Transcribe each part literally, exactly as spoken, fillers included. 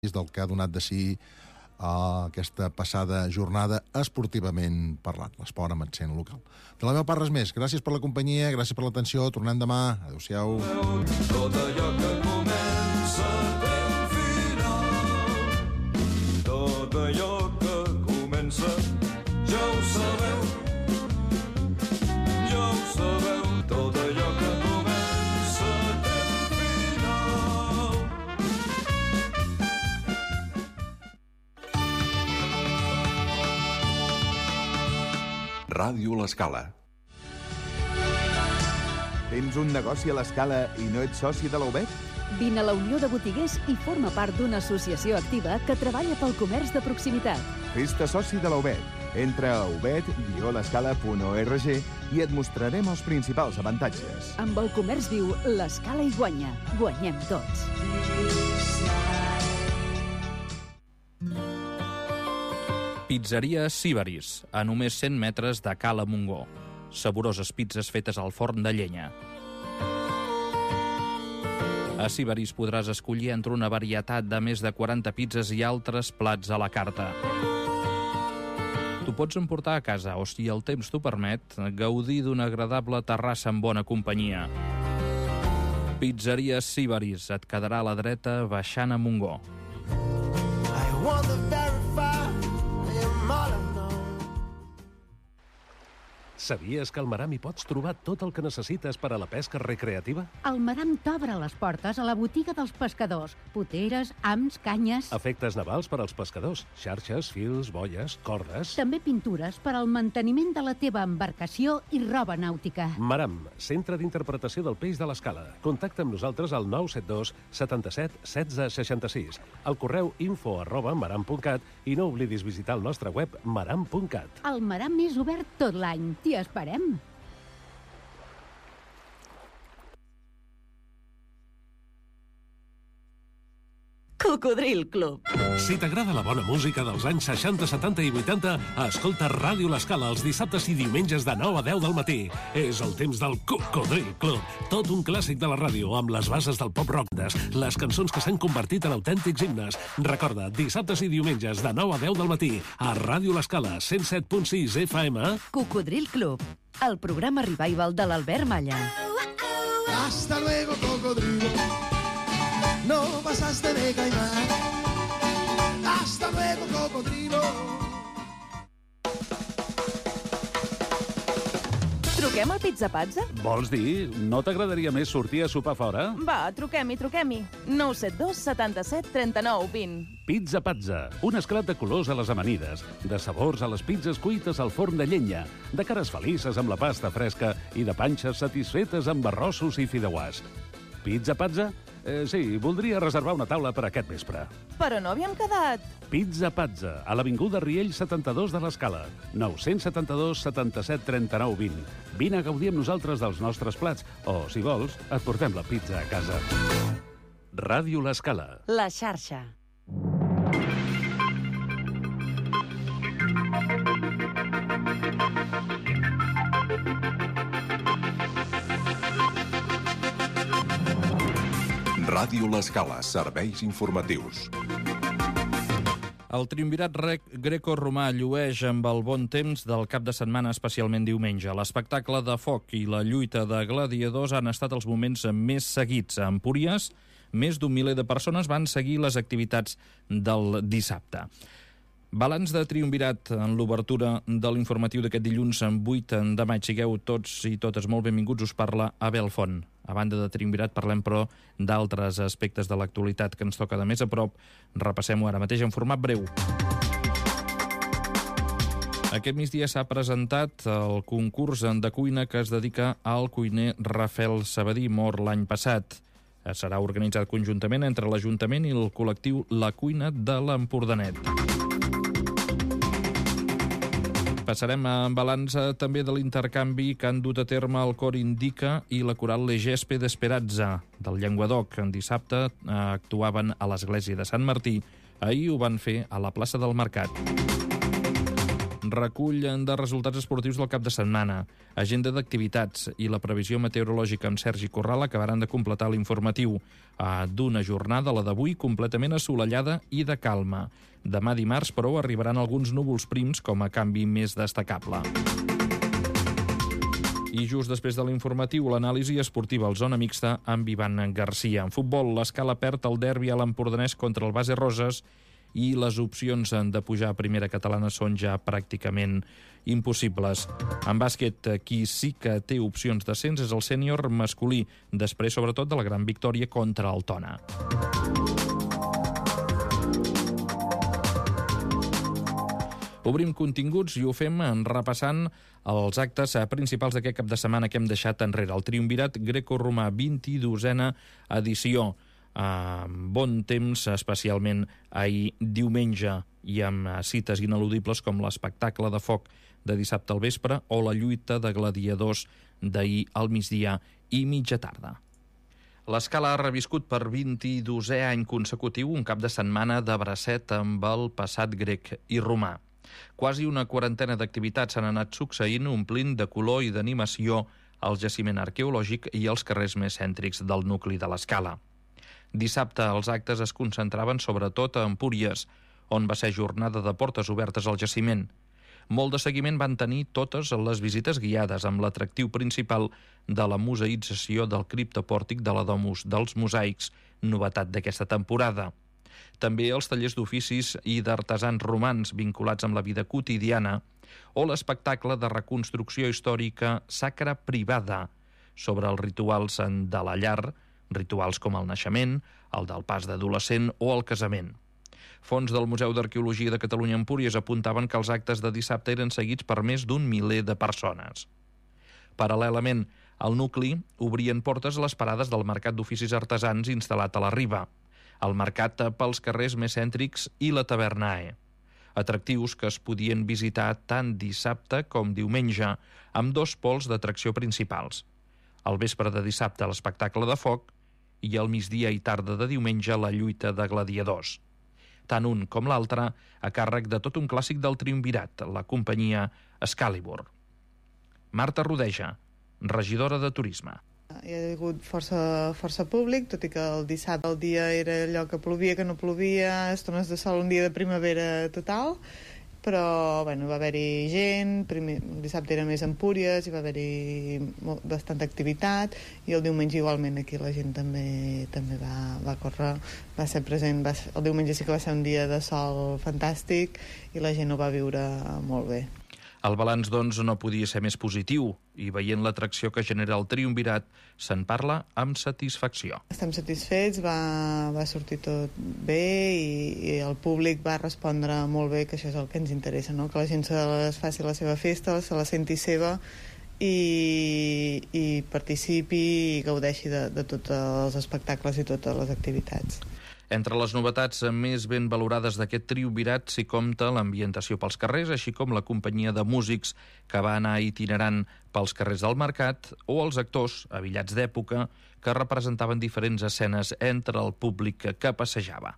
del que ha donat de si uh, aquesta passada jornada esportivament parlant, l'esport amb accent local. De la meva part, res més. Gràcies per la companyia, gràcies per l'atenció. Tornem demà. Adéu-siau. Tot allò que comença té un final. Tot allò que comença ja ho sabeu. Ja ho sabeu. Tot allò que comença té un final. Ràdio L'Escala. Tens un negoci a l'Escala i no ets soci de la U B E T? Vine a la Unió de Botiguers i forma part d'una associació activa que treballa pel comerç de proximitat. Fes-te soci de la U B E T. Entra a u b e t guió l'escala punt org i et mostrarem els principals avantatges. Amb el comerç viu, l'Escala hi guanya. Guanyem tots. Pizzeria Sibaris, a només cent metres de Cala Montgó. Saboroses pizzas fetes al forn de llenya. A Sibaris podràs escollir entre una varietat de més de quaranta pizzas i altres plats a la carta. T'ho pots emportar a casa o, si el temps t'ho permet, gaudir d'una agradable terrassa amb bona companyia. Pizzeria Sibaris, et quedarà a la dreta baixant a Montgó. Sabies que al Maram hi pots trobar tot el que necessites per a la pesca recreativa? El Maram t'obre les portes a la botiga dels pescadors. Poteres, hams, canyes... Efectes navals per als pescadors. Xarxes, fils, boies, cordes... També pintures per al manteniment de la teva embarcació i roba nàutica. Maram, centre d'interpretació del peix de l'Escala. Contacta amb nosaltres al nou set dos setanta-set setze seixanta-sis, al correu info arroba maram punt cat i no oblidis visitar el nostre web maram punt cat. El Maram és obert tot l'any. T'hi esperem. Cocodril Club. Si t'agrada la bona música dels anys seixanta, setanta i vuitanta, escolta Ràdio L'Escala els dissabtes i diumenges de nou a deu del matí. És el temps del Cocodril Club. Tot un clàssic de la ràdio, amb les bases del pop-rock, les cançons que s'han convertit en autèntics himnes. Recorda, dissabtes i diumenges de nou a deu del matí, a Ràdio L'Escala, cent set punt sis F M. Cocodril Club, el programa revival de l'Albert Malla. Hasta luego, cocodrilo. No pasaste de caimán. Hasta luego, cocodrilo. Truquem al Pizza Pazza? Vols dir? No t'agradaria més sortir a sopar fora? Va, truquem-hi, truquem-hi. nou set dos setanta-set trenta-nou vint. Pizza Pazza, un esclat de colors a les amanides, de sabors a les pizzas cuites al forn de llenya, de cares felices amb la pasta fresca i de panxes satisfetes amb arrossos i fideuàs. Pizza Pazza? Eh, sí, voldria reservar una taula per aquest vespre. Però no havíem quedat. Pizza Pazza, a l'avinguda Riell setanta-dos de l'Escala, nou set dos setanta-set trenta-nou vint. Vine a gaudir amb nosaltres dels nostres plats, o, si vols, et portem la pizza a casa. Ràdio L'Escala. La xarxa. Ràdio L'Escala, serveis informatius. El triumvirat greco-romà llueix amb el bon temps del cap de setmana, especialment diumenge. L'espectacle de foc i la lluita de gladiadors han estat els moments més seguits. A Empúries, més d'un miler de persones van seguir les activitats del dissabte. Balanç de triumvirat en l'obertura de l'informatiu d'aquest dilluns en vuit de maig. Sigueu tots i totes molt benvinguts, us parla Abel Font. A banda de triumvirat parlem, però, d'altres aspectes de l'actualitat que ens toca de més a prop. Repassem-ho ara mateix en format breu. Aquest migdia s'ha presentat el concurs de cuina que es dedica al cuiner Rafael Sabadí, mort l'any passat. Serà organitzat conjuntament entre l'Ajuntament i el col·lectiu La Cuina de l'Empordanet. Passarem a balanç també de l'intercanvi que han dut a terme el Cor Indica i la coral Le Gespe d'Esperanza del Llenguadoc. En dissabte actuaven a l'església de Sant Martí. Ahir ho van fer a la plaça del Mercat. Recull de resultats esportius del cap de setmana, agenda d'activitats i la previsió meteorològica amb Sergi Corral acabaran de completar l'informatiu d'una jornada, la d'avui, completament assolellada i de calma. Demà dimarts, però, arribaran alguns núvols prims com a canvi més destacable. I just després de l'informatiu, l'anàlisi esportiva al Zona Mixta amb Ivan Garcia. En futbol, l'Escala perd el derbi a l'Empordanès contra el Base Roses i les opcions de pujar a primera catalana són ja pràcticament impossibles. En bàsquet, qui sí que té opcions d'ascens és el sènior masculí, després sobretot de la gran victòria contra el Tona. Obrim continguts i ho fem repassant els actes principals d'aquest cap de setmana que hem deixat enrere. El Triumvirat Greco-Romà, vint-i-dosena edició. Amb bon temps, especialment ahir diumenge, i amb cites ineludibles com l'espectacle de foc de dissabte al vespre o la lluita de gladiadors d'ahir al migdia i mitja tarda. L'Escala ha reviscut per vint-i-dosè any consecutiu un cap de setmana de bracet amb el passat grec i romà. Quasi una quarantena d'activitats s'han anat succeint, omplint de color i d'animació el jaciment arqueològic i els carrers més cèntrics del nucli de l'Escala. Dissabte els actes es concentraven sobretot a Empúries, on va ser jornada de portes obertes al jaciment. Molt de seguiment van tenir totes les visites guiades, amb l'atractiu principal de la museïtzació del criptopòrtic de la Domus dels Mosaics, novetat d'aquesta temporada. També els tallers d'oficis i d'artesans romans vinculats amb la vida quotidiana o l'espectacle de reconstrucció històrica sacra privada sobre els rituals de la llar, rituals com el naixement, el del pas d'adolescent o el casament. Fons del Museu d'Arqueologia de Catalunya Empúries apuntaven que els actes de dissabte eren seguits per més d'un miler de persones. Paral·lelament al nucli obrien portes a les parades del Mercat d'Oficis Artesans instal·lat a la Riba, el mercat pels carrers més cèntrics i la Tavernae. Atractius que es podien visitar tant dissabte com diumenge, amb dos pols d'atracció principals. Al vespre de dissabte l'espectacle de foc i al migdia i tarda de diumenge la lluita de gladiadors. Tant un com l'altre a càrrec de tot un clàssic del triumvirat, la companyia Excalibur. Marta Rodeja, regidora de Turisme. Hi ha hagut força, força públic, tot i que el dissabte el dia era allò que plovia, que no plovia, estones de sol, un dia de primavera total, però bueno, va haver-hi gent, primer, el dissabte era més Empúries, hi va haver-hi bastanta activitat, i el diumenge igualment aquí la gent també també va, va córrer, va ser present, va, el diumenge sí que va ser un dia de sol fantàstic i la gent ho va viure molt bé. El balanç, doncs, no podia ser més positiu i veient l'atracció que genera el triumvirat, se'n parla amb satisfacció. Estem satisfets, va, va sortir tot bé i, i el públic va respondre molt bé, que això és el que ens interessa, no? Que la gent se les faci la seva festa, se la senti seva i, i participi i gaudeixi de, de tots els espectacles i totes les activitats. Entre les novetats més ben valorades d'aquest triumvirat s'hi compta l'ambientació pels carrers, així com la companyia de músics que va anar itinerant pels carrers del mercat o els actors, abillats d'època, que representaven diferents escenes entre el públic que passejava.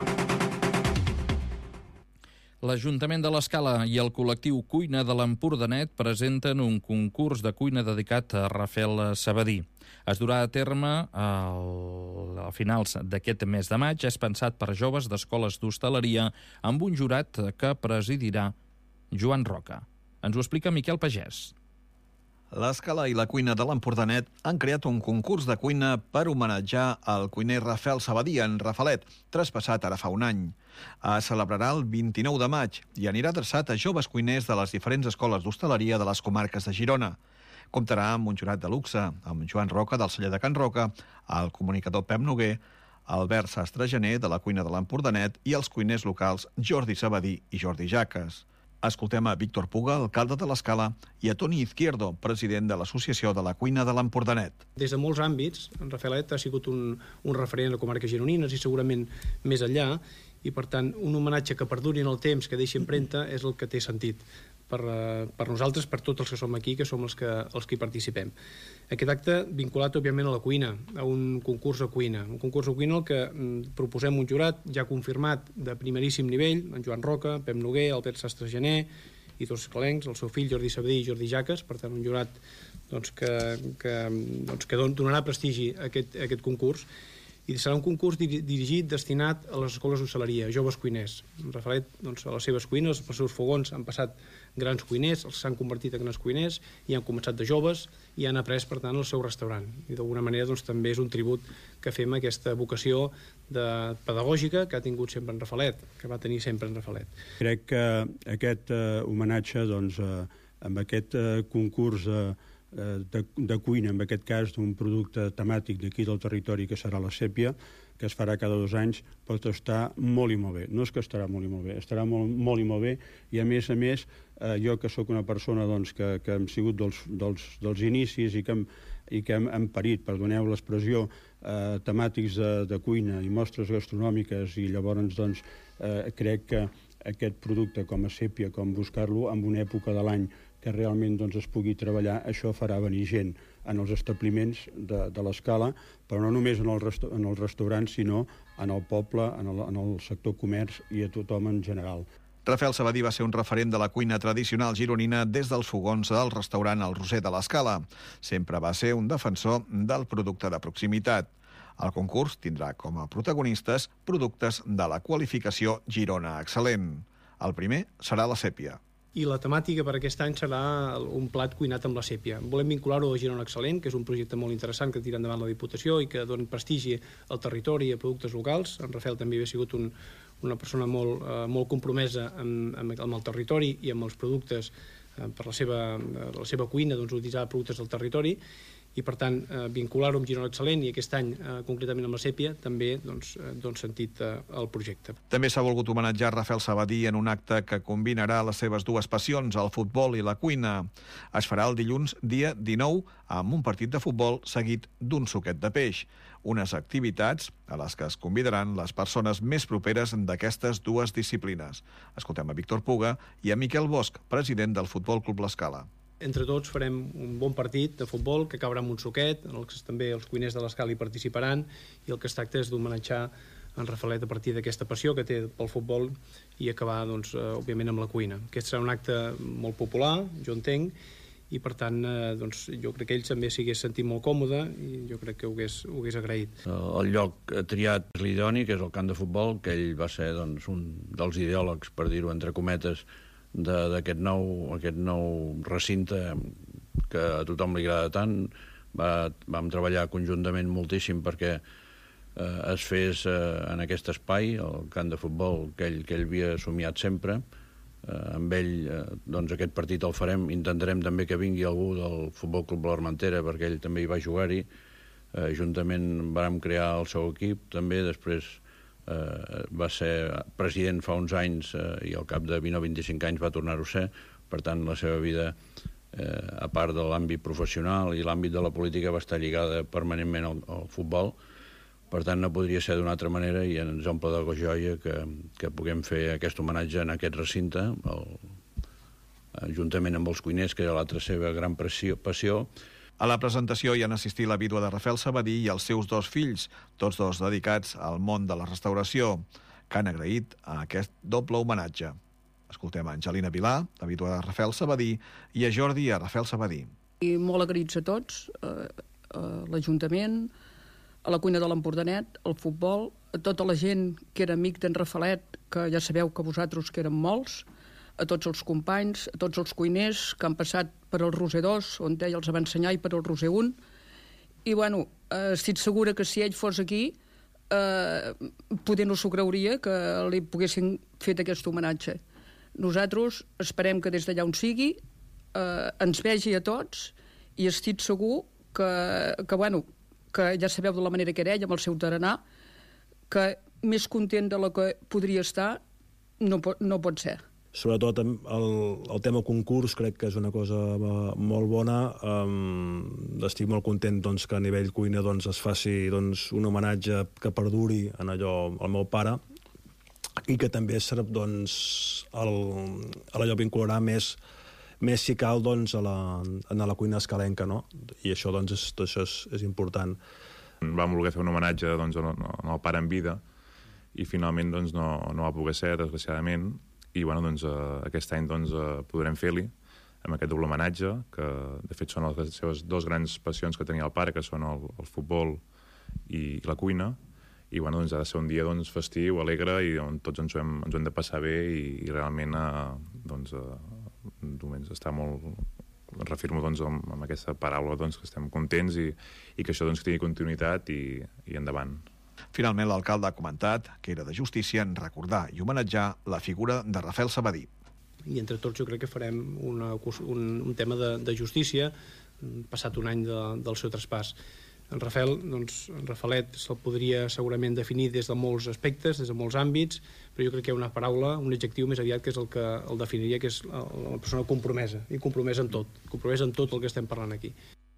L'Ajuntament de l'Escala i el col·lectiu Cuina de l'Empordanet presenten un concurs de cuina dedicat a Rafael Sabadí. Es durà a terme a finals d'aquest mes de maig. És pensat per joves d'escoles d'hostaleria amb un jurat que presidirà Joan Roca. Ens ho explica Miquel Pagès. L'Escala i la Cuina de l'Empordanet han creat un concurs de cuina per homenatjar el cuiner Rafael Sabadí, en Rafalet, traspassat ara fa un any. Es celebrarà el vint-i-nou de maig i anirà adreçat a joves cuiners de les diferents escoles d'hostaleria de les comarques de Girona. Comptarà amb un jurat de luxe, amb Joan Roca del celler de Can Roca, el comunicador Pep Noguer, Albert Sastre Gené de la Cuina de l'Empordanet i els cuiners locals Jordi Sabadí i Jordi Jaques. Escoltem a Víctor Puga, alcalde de l'Escala, i a Toni Izquierdo, president de l'Associació de la Cuina de l'Empordanet. Des de molts àmbits, en Rafaelet ha sigut un, un referent a la comarca gironines i segurament més enllà, i per tant un homenatge que perduri en el temps, que deixi empremta, és el que té sentit per, per nosaltres, per tots els que som aquí, que som els que, els que hi participem. Aquest acte vinculat, òbviament, a la cuina, a un concurs de cuina. Un concurs de cuina al que mm, proposem un jurat ja confirmat de primeríssim nivell, en Joan Roca, Pep Noguer, Albert Sastre Gené i dos escalencs, el seu fill Jordi Sabadí i Jordi Jaques, per tant un jurat doncs, que, que, doncs, que donarà prestigi a aquest, a aquest concurs, i serà un concurs dirigit, destinat a les escoles d'hostaleria, a joves cuiners. En Rafelet, doncs, a les seves cuines, als seus fogons, han passat grans cuiners, els s'han convertit en grans cuiners, i han començat de joves, i han après, per tant, el seu restaurant. I d'alguna manera, doncs, també és un tribut que fem a aquesta vocació de pedagògica que ha tingut sempre en Rafelet, que va tenir sempre en Rafelet. Crec que aquest eh, homenatge, doncs, eh, amb aquest eh, concurs eh, De, de cuina, en aquest cas d'un producte temàtic d'aquí del territori que serà la sèpia, que es farà cada dos anys, pot estar molt i molt bé. No és que estarà molt i molt bé, estarà molt, molt i molt bé, i a més a més, eh, jo que sóc una persona doncs, que, que hem sigut dels, dels, dels inicis i que hem, i que hem, hem parit, perdoneu l'expressió, eh, temàtics de, de cuina i mostres gastronòmiques, i llavors doncs, eh, crec que aquest producte com a sèpia, com buscar-lo en una època de l'any que realment doncs, es pugui treballar, això farà venir gent en els establiments de, de l'Escala, però no només en el, resta en el restaurant, sinó en el poble, en el, en el sector comerç i a tothom en general. Rafael Sabadí va ser un referent de la cuina tradicional gironina des dels fogons del restaurant El Roser de l'Escala. Sempre va ser un defensor del producte de proximitat. El concurs tindrà com a protagonistes productes de la qualificació Girona Excel·lent. El primer serà la sèpia. I la temàtica per aquest any serà un plat cuinat amb la sèpia. Volem vincular-ho a Girona Excel·lent, que és un projecte molt interessant que tira endavant la Diputació i que dona prestigi al territori i a productes locals. En Rafael també havia sigut un, una persona molt, eh, molt compromesa amb, amb, amb el territori i amb els productes eh, per la seva, la seva cuina, doncs, utilitzar productes del territori, i per tant eh, vincular-ho amb Girona Excel·lent, i aquest any eh, concretament amb la sèpia també doncs, eh, dona sentit eh, al projecte. També s'ha volgut homenatjar Rafael Sabadí en un acte que combinarà les seves dues passions, el futbol i la cuina. Es farà el dilluns dia dinou amb un partit de futbol seguit d'un suquet de peix, unes activitats a les que es convidaran les persones més properes d'aquestes dues disciplines. Escoltem a Víctor Puga i a Miquel Bosch, president del Futbol Club L'Escala. Entre tots farem un bon partit de futbol que acabarà amb un suquet, en el que també els cuiners de l'Escala hi participaran, i el que es tracta és d'homenatjar en Rafelet a partir d'aquesta passió que té pel futbol i acabar, doncs, eh, òbviament, amb la cuina. Aquest serà un acte molt popular, jo entenc, i per tant eh, doncs, jo crec que ell també s'hi hagués sentit molt còmode i jo crec que ho hagués, ho hagués agraït. El lloc triat és l'idoni, que és el camp de futbol, que ell va ser doncs, un dels ideòlegs, per dir-ho entre cometes, d'aquest nou, aquest nou recinte que a tothom li agrada tant. Va, vam treballar conjuntament moltíssim perquè eh, es fes eh, en aquest espai, el camp de futbol que ell, que ell havia somiat sempre. Eh, amb ell, eh, doncs aquest partit el farem, intentarem també que vingui algú del Futbol Club l'Armentera, perquè ell també hi va jugar-hi. Eh, juntament vam crear el seu equip, també després Eh, va ser president fa uns anys eh, i al cap de vint o vint-i-cinc anys va tornar-ho a ser. Per tant, la seva vida, eh, a part de l'àmbit professional i l'àmbit de la política, va estar lligada permanentment al, al futbol. Per tant, no podria ser d'una altra manera, i ens omple de joia que, que puguem fer aquest homenatge en aquest recinte, el, juntament amb els cuiners, que era l'altra seva gran passió, passió. A la presentació hi han assistit la vídua de Rafael Sabadí i els seus dos fills, tots dos dedicats al món de la restauració, que han agraït a aquest doble homenatge. Escoltem a Angelina Vilà, la vídua de Rafael Sabadí, i a Jordi i a Rafael Sabadí. I molt agraïts a tots, a, a l'Ajuntament, a la cuina de l'Empordanet, al futbol, a tota la gent que era amic d'en Rafelet, que ja sabeu que vosaltres que eren molts, a tots els companys, a tots els cuiners que han passat per el Roser dos, on ell els va ensenyar, i per el Roser un. I, bueno, eh, estic segura que si ell fos aquí, eh, poder no s'ho creuria que li poguessin fet aquest homenatge. Nosaltres esperem que des d'allà on sigui eh, ens vegi a tots, i estic segur que, que, bueno, que ja sabeu de la manera que era ell, amb el seu tarannà, que més content de la que podria estar no pot, no pot ser. Sobretot el, el tema concurs crec que és una cosa molt bona. Um, estic molt content doncs, que a nivell cuina doncs, es faci doncs, un homenatge que perduri en allò al meu pare, i que també doncs, el, allò vincularà més, més si cal doncs, a, la, a la cuina escalenca, no? I això, doncs, és, això és, és important. Vam voler fer un homenatge doncs, al pare en vida i finalment doncs, no, no va poder ser, desgraciadament. i bueno, doncs, uh, aquest any doncs, uh, podrem fer-li amb aquest doble homenatge, que de fet són les seves dues grans passions que tenia el pare, que són el, el futbol i, i la cuina, i bueno, doncs, ha de ser un dia doncs, festiu, alegre, i on tots ens ho hem, ens ho hem de passar bé, i, i realment uh, doncs, uh, doncs, està molt... Refirmo doncs, amb, amb aquesta paraula doncs, que estem contents i, i que això doncs, tingui continuïtat i, i endavant. Finalment, l'alcalde ha comentat que era de justícia en recordar i homenatjar la figura de Rafael Sabadí. I entre tots jo crec que farem una, un, un tema de, de justícia, passat un any de, del seu traspàs. En Rafael, doncs, en Rafaelet se'l podria segurament definir des de molts aspectes, des de molts àmbits, però jo crec que hi ha una paraula, un adjectiu més aviat que és el que el definiria, que és la persona compromesa, i compromesa en tot, compromesa en tot el que estem parlant aquí.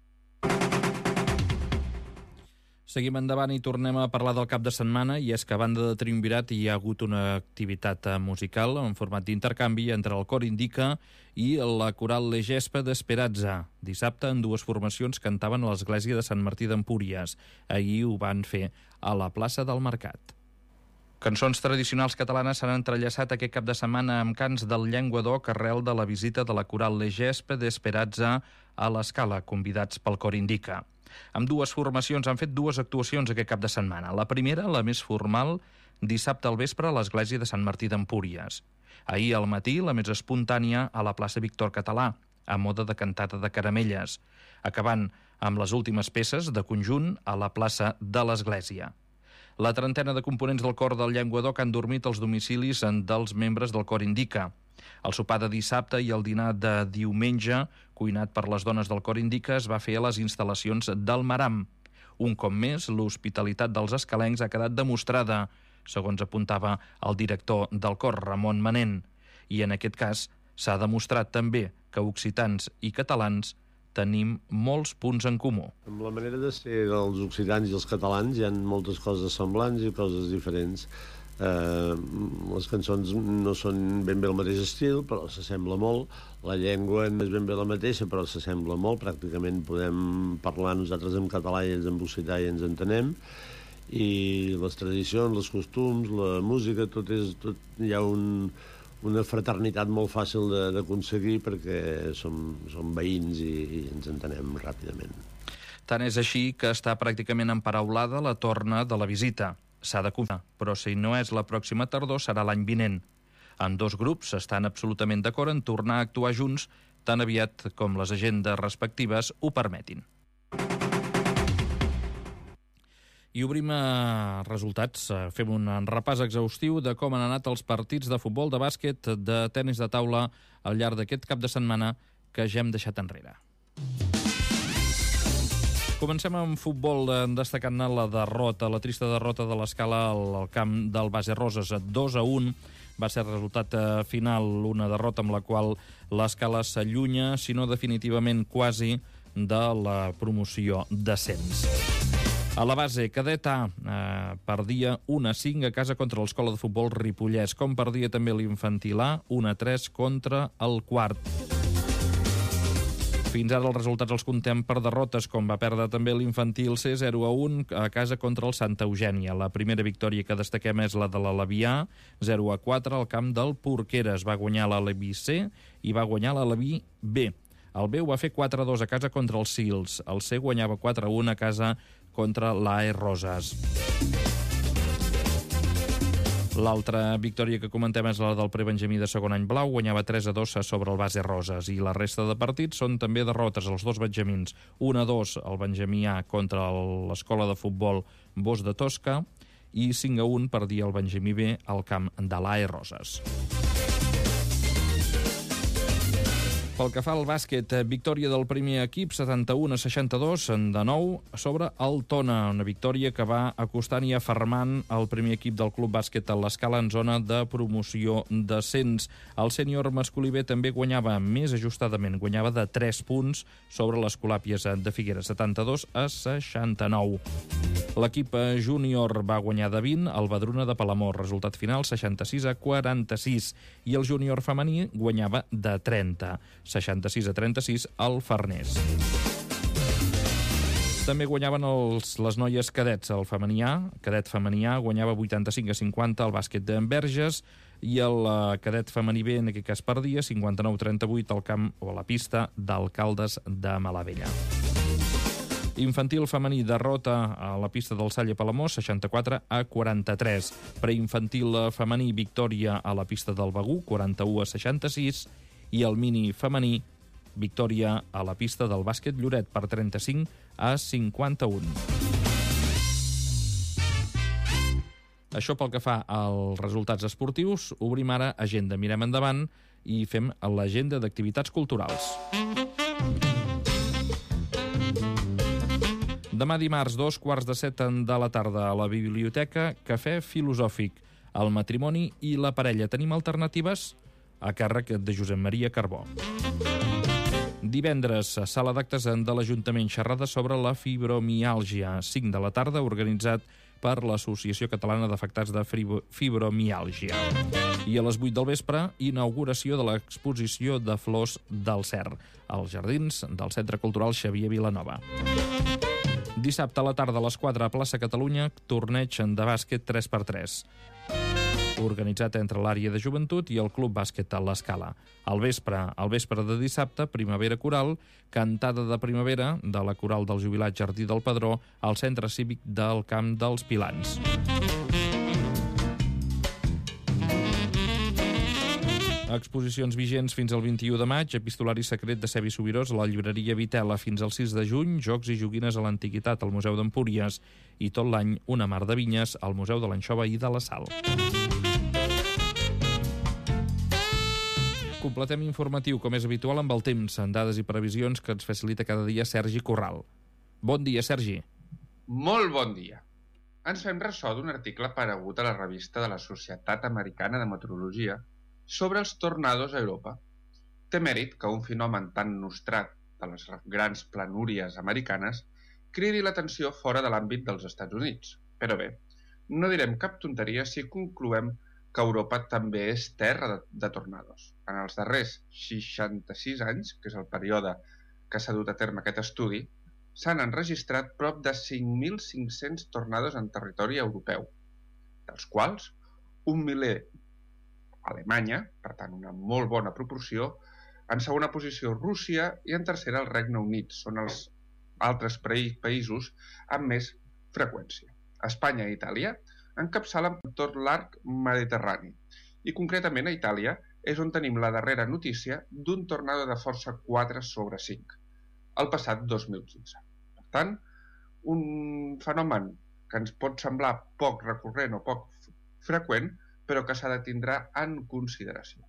Seguim endavant i tornem a parlar del cap de setmana, i és que a banda de Triumvirat hi ha hagut una activitat musical en format d'intercanvi entre el Cor Indica i la coral Le Gespa d'Esperanza. Dissabte, en dues formacions cantaven a l'església de Sant Martí d'Empúries. Ahir ho van fer a la plaça del Mercat. Cançons tradicionals catalanes s'han entrellaçat aquest cap de setmana amb cants del Llenguadoc arrel de la visita de la coral Le Gespa d'Esperanza a l'Escala, convidats pel Cor Indica. Amb dues formacions han fet dues actuacions aquest cap de setmana. La primera, la més formal, dissabte al vespre a l'església de Sant Martí d'Empúries. Ahir al matí, la més espontània, a la plaça Víctor Català, a moda de cantada de caramelles, acabant amb les últimes peces de conjunt a la plaça de l'església. La trentena de components del cor del Llenguadoc han dormit als domicilis dels membres del Cor Indica. El sopar de dissabte i el dinar de diumenge, cuinat per les dones del Cor Indica, es va fer a les instal·lacions del Maram. Un cop més, l'hospitalitat dels escalencs ha quedat demostrada, segons apuntava el director del cor, Ramon Manent. I en aquest cas s'ha demostrat també que occitans i catalans tenim molts punts en comú. Amb la manera de ser dels occitans i els catalans hi ha moltes coses semblants i coses diferents. Eh, les cançons no són ben bé el mateix estil, però s'assembla molt. La llengua no és ben bé la mateixa, però s'assembla molt. Pràcticament podem parlar nosaltres en català i ells en occità i ens entenem. I les tradicions, els costums, la música, tot és, tot, hi ha un, una fraternitat molt fàcil d'aconseguir perquè som, som veïns i, i ens entenem ràpidament. Tant és així que està pràcticament emparaulada la torna de la visita. S'ha de confirmar, però si no és la pròxima tardor serà l'any vinent. En dos grups estan absolutament d'acord en tornar a actuar junts tan aviat com les agendes respectives ho permetin. I obrim a resultats. Fem un repàs exhaustiu de com han anat els partits de futbol, de bàsquet, de tennis de taula al llarg d'aquest cap de setmana que ja hem deixat enrere. Comencem amb futbol, destacant la derrota, la trista derrota de l'Escala al camp del Base Roses. dos a un va ser el resultat final, una derrota amb la qual l'Escala s'allunya, si no definitivament quasi, de la promoció d'ascens. A la base, cadet A eh, perdia un a cinc a casa contra l'Escola de Futbol Ripollès, com perdia també l'infantil A, un a tres contra el quart. Fins ara els resultats els contem per derrotes, com va perdre també l'infantil C zero a un a casa contra el Santa Eugènia. La primera victòria que destaquem és la de l'Aleví A, zero a quatre al camp del Porqueres. Va guanyar l'Aleví C i va guanyar l'Aleví B. El B ho va fer quatre a dos a casa contra els Sils. El C guanyava quatre a un a casa contra l'A E Roses. L'altra victòria que comentem és la del prebenjamí de segon any blau, guanyava tres a dos sobre el Base Roses, i la resta de partits són també derrotes. Els dos benjamins, un a dos el benjamí A contra l'Escola de Futbol Bos de Tosca i cinc a un perdia el benjamí B al camp de l'A E Roses. Pel que fa al bàsquet, victòria del primer equip, setanta-un a seixanta-dos, de nou, sobre el Tona. Una victòria que va acostant i afermant el primer equip del Club Bàsquet a l'Escala en zona de promoció d'ascens. El sènior masculí B també guanyava més ajustadament, guanyava de tres punts sobre les Colàpies de Figueres, setanta-dos a seixanta-nou. L'equip júnior va guanyar de vint al Badruna de Palamós, resultat final seixanta-sis a quaranta-sis, i el júnior femení guanyava de trenta. seixanta-sis a trenta-sis al Farners. També guanyaven els, les noies cadets. El femení A, cadet femení A, guanyava vuitanta-cinc a cinquanta al bàsquet d'Enverges. i el cadet femení B, en aquest cas perdia, cinquanta-nou a trenta-vuit al camp o a la pista d'Alcaldes de Malavella. Infantil femení derrota a la pista del Salle Palamós, seixanta-quatre a quaranta-tres. Preinfantil femení, victòria a la pista del Begú, quaranta-u a seixanta-sis. I el mini femení, victòria a la pista del bàsquet Lloret per trenta-cinc a cinquanta-un. Això pel que fa als resultats esportius. Obrim ara agenda, mirem endavant i fem l'agenda d'activitats culturals. Demà dimarts, dos quarts de set de la tarda, a la biblioteca, cafè filosòfic, el matrimoni i la parella. Tenim alternatives a càrrec de Josep Maria Carbó. Divendres, sala d'actes de l'Ajuntament, xerrada sobre la fibromiàlgia, cinc de la tarda, organitzat per l'Associació Catalana d'Afectats de Fibromiàlgia. I a les vuit del vespre, inauguració de l'exposició de flors del Cer, als jardins del Centre Cultural Xavier Vilanova. Dissabte a la tarda, a les quatre, a Plaça Catalunya, torneig de bàsquet tres per tres. Organitzat entre l'àrea de joventut i el Club Bàsquet a l'Escala. Al vespre, al vespre de dissabte, Primavera Coral, cantada de primavera de la Coral del Jubilat Jardí del Pedró al Centre Cívic del Camp dels Pilans. Exposicions vigents fins al vint-i-u de maig, Epistolari secret de Sebi Subirós a la llibreria Vitela fins al sis de juny, Jocs i joguines a l'Antiguitat al Museu d'Empúries i tot l'any Una mar de vinyes al Museu de l'Anxova i de la Sal. Completem informatiu, com és habitual, amb el temps, en dades i previsions que ens facilita cada dia Sergi Corral. Bon dia, Sergi. Molt bon dia. Ens fem ressò d'un article aparegut a la revista de la Societat Americana de Meteorologia sobre els tornados a Europa. Té mèrit que un fenomen tan nostrat de les grans planúries americanes cridi l'atenció fora de l'àmbit dels Estats Units. Però bé, no direm cap tonteria si concloem que Europa també és terra de, de tornados. En els darrers seixanta-sis anys, que és el període que s'ha dut a terme aquest estudi, s'han enregistrat prop de cinc mil cinc-cents tornados en territori europeu, dels quals un miler a Alemanya, per tant una molt bona proporció, en segona posició Rússia i en tercera el Regne Unit. Són els altres països amb més freqüència. Espanya i Itàlia encapçalen tot l'arc mediterrani i concretament a Itàlia és on tenim la darrera notícia d'un tornado de força quatre sobre cinc, el passat dos mil quinze. Per tant, un fenomen que ens pot semblar poc recurrent o poc freqüent, però que s'ha de tindre en consideració.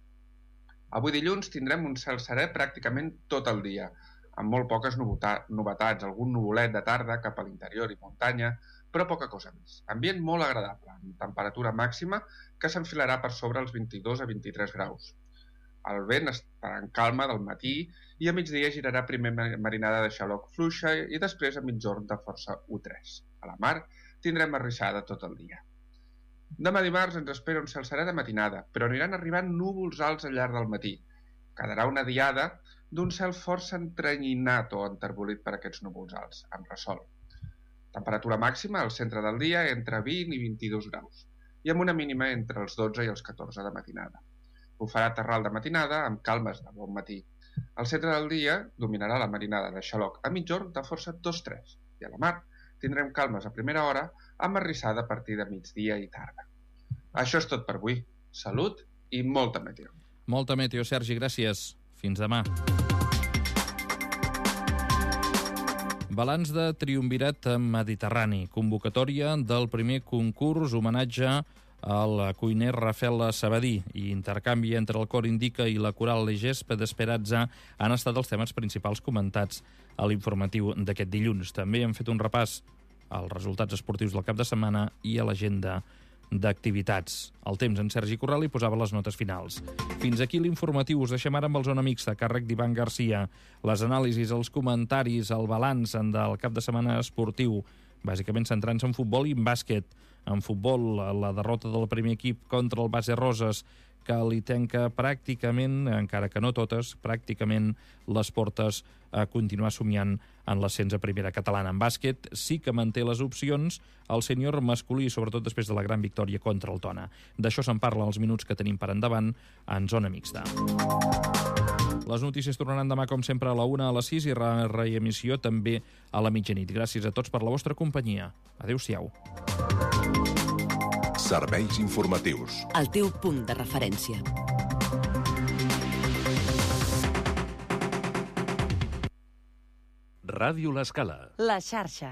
Avui dilluns tindrem un cel serè pràcticament tot el dia, amb molt poques novetats, algun nuvolet de tarda cap a l'interior i muntanya, però poca cosa més. Ambient molt agradable, amb temperatura màxima que s'enfilarà per sobre els vint-i-dos a vint-i-tres graus. El vent estarà en calma del matí i a migdia girarà primer marinada de xaloc fluixa i després a migjorn de força U tres. A la mar tindrem arrissada tot el dia. Demà dimarts ens espera un cel serè de matinada, però aniran arribant núvols alts al llarg del matí. Quedarà una diada d'un cel força entrenyinat o enterbolit per aquests núvols alts, amb ressol. Temperatura màxima al centre del dia entre vint i vint-i-dos graus, i amb una mínima entre els dotze i els catorze de matinada. Bufarà terral de matinada amb calmes de bon matí. Al centre del dia dominarà la marinada de xaloc a mitjorn de força dos tres, i a la mar tindrem calmes a primera hora amb arrissada a partir de migdia i tarda. Això és tot per avui. Salut i molta meteo. Molta meteo, Sergi, gràcies. Fins demà. Balanç de triumvirat mediterrani. Convocatòria del primer concurs homenatge al cuiner Rafael Sabadí i intercanvi entre el cor Indica i la coral Legesp d'Esperanza han estat els temes principals comentats a l'informatiu d'aquest dilluns. També hem fet un repàs als resultats esportius del cap de setmana i a l'agenda d'activitats. El temps, en Sergi Corral hi posava les notes finals. Fins aquí l'informatiu. Us deixem ara amb el Zona Mixta, càrrec d'Ivan Garcia. Les anàlisis, els comentaris, el balanç del cap de setmana esportiu, bàsicament centrant-se en futbol i en bàsquet. En futbol, la derrota del primer equip contra el Base Roses, que li tanca pràcticament, encara que no totes, pràcticament les portes a continuar somiant en l'ascens a primera catalana. En bàsquet sí que manté les opcions el sènior masculí, sobretot després de la gran victòria contra el Tona. D'això se'n parla els minuts que tenim per endavant en zona mixta. Les notícies tornaran demà, com sempre, a la una, a les sis i reemissió també a la mitjanit. Gràcies a tots per la vostra companyia. Adéu-siau. Serveis informatius. El teu punt de referència. Ràdio L'Escala. La xarxa.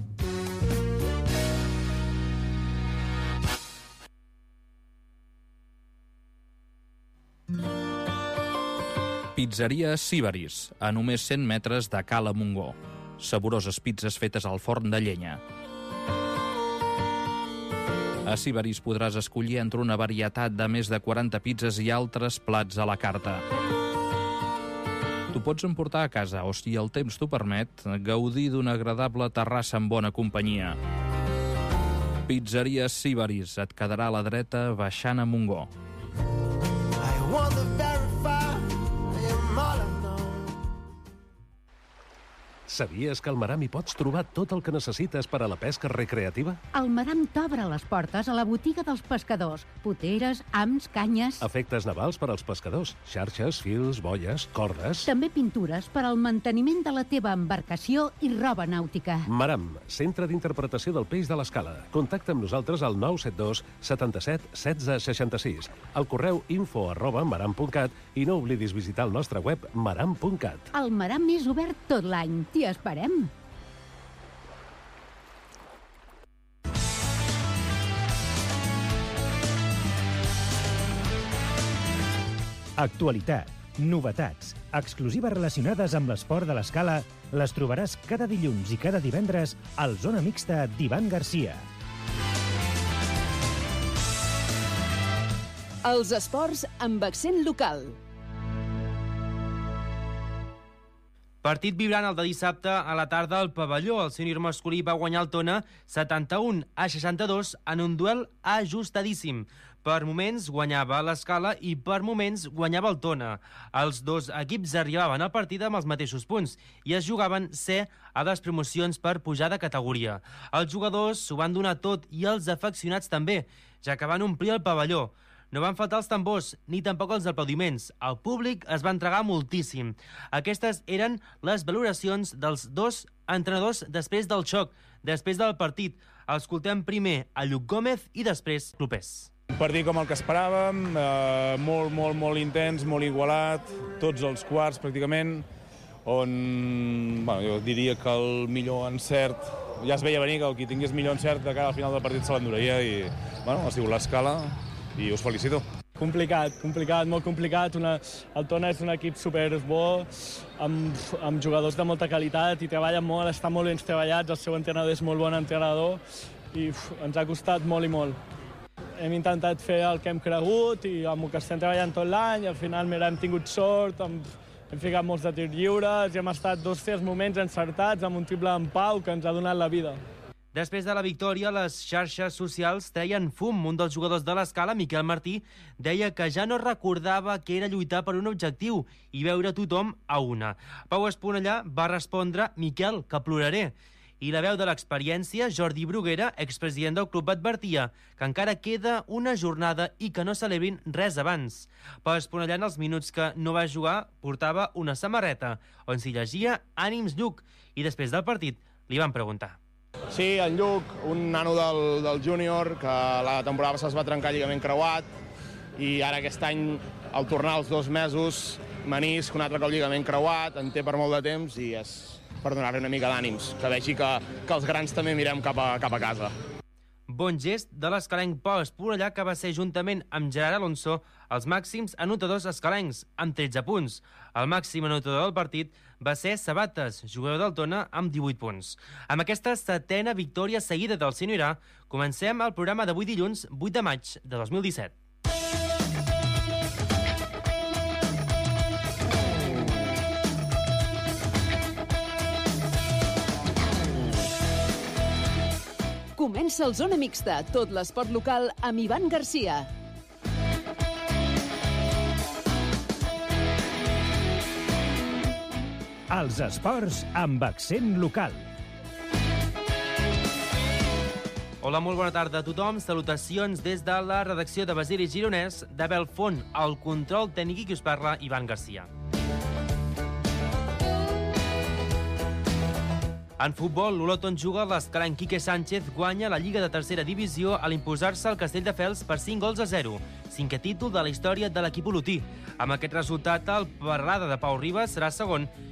Pizzeria Síbaris, a només cent metres de Cala Montgó. Saboroses pizzas fetes al forn de llenya. A Síbaris podràs escollir entre una varietat de més de quaranta pizzas i altres plats a la carta. T'ho pots emportar a casa o, si el temps t'ho permet, gaudir d'una agradable terrassa amb bona companyia. Pizzeria Síbaris, et quedarà a la dreta baixant a Montgó. Sabies que al Maram hi pots trobar tot el que necessites per a la pesca recreativa? El Maram t'obre les portes a la botiga dels pescadors. Poteres, hams, canyes... Efectes navals per als pescadors, xarxes, fils, boies, cordes... També pintures per al manteniment de la teva embarcació i roba nàutica. Maram, centre d'interpretació del peix de l'Escala. Contacta amb nosaltres al nou set dos setanta-set setze seixanta-sis, al correu info arroba maram punt cat i no oblidis visitar el nostre web maram punt cat. El Maram és obert tot l'any. T'hi esperem. Actualitat, novetats, exclusives relacionades amb l'esport de l'Escala les trobaràs cada dilluns i cada divendres al Zona Mixta d'Ivan Garcia. Els esports amb accent local. Partit vibrant el de dissabte a la tarda al pavelló. El sènior masculí va guanyar el Tona setanta-un a seixanta-dos en un duel ajustadíssim. Per moments guanyava l'Escala i per moments guanyava el Tona. Els dos equips arribaven al partit amb els mateixos punts i es jugaven ser a les promocions per pujar de categoria. Els jugadors s'ho van donar tot i els afeccionats també, ja que van omplir el pavelló. No van faltar els tambors, ni tampoc els aplaudiments. El públic es va entregar moltíssim. Aquestes eren les valoracions dels dos entrenadors després del xoc, després del partit. Escoltem primer a Lluc Gómez i després Clopés. Un partit com el que esperàvem, eh, molt, molt, molt intens, molt igualat, tots els quarts pràcticament, on bueno, jo diria que el millor encert, ja es veia venir que el qui tingués millor encert de cara al final del partit se l'enduraria i bueno, ha sigut l'Escala i us felicito. Complicat, complicat, molt complicat. Una, el Tona és un equip superbo, amb, amb jugadors de molta qualitat i treballen molt, estan molt ben treballats, el seu entrenador és molt bon entrenador i uf, ens ha costat molt i molt. Hem intentat fer el que hem cregut i amb el que estem treballant tot l'any i al final mira, hem tingut sort, hem, hem ficat molts de tirs lliures i hem estat dos tres moments encertats amb un triple en Pau que ens ha donat la vida. Després de la victòria, les xarxes socials treien fum. Un dels jugadors de l'Escala, Miquel Martí, deia que ja no recordava que era lluitar per un objectiu i veure tothom a una. Pau Esponellà va respondre: Miquel, que ploraré. I la veu de l'experiència, Jordi Bruguera, expresident del club, advertia que encara queda una jornada i que no celebrin res abans. Pau Esponellà, en els minuts que no va jugar, portava una samarreta on s'hi llegia Ànims Lluc i després del partit li van preguntar. Sí, en Lluc, un nano del, del júnior, que la temporada passada es va trencar lligament creuat i ara aquest any, al tornar als dos mesos, menisc, un altre cop lligament creuat, en té per molt de temps i és per donar-li una mica d'ànims, que vegi que, que els grans també mirem cap a, cap a casa. Bon gest de l'escalenc Pau Esponellà, que va ser, juntament amb Gerard Alonso, els màxims anotadors escalencs, amb tretze punts. El màxim anotador del partit va ser Sabates, jugador del Tona, amb divuit punts. Amb aquesta setena victòria seguida del sènior A, comencem el programa d'avui dilluns, vuit de maig de dos mil disset. Comença el Zona Mixta, tot l'esport local amb Ivan Garcia. Els esports amb accent local. Hola, molt bona tarda a tothom. Salutacions des de la redacció de Basili Gironès, de Belfont, al control tècnic, i qui us parla, Ivan Garcia. En futbol, l'Olot on juga l'escalant Quique Sánchez guanya la Lliga de Tercera Divisió a l'imposar-se al Castelldefels per cinc gols a zero. Cinquè títol de la història de l'equip olotí. Amb aquest resultat, el Parrada de Pau Ribas serà segon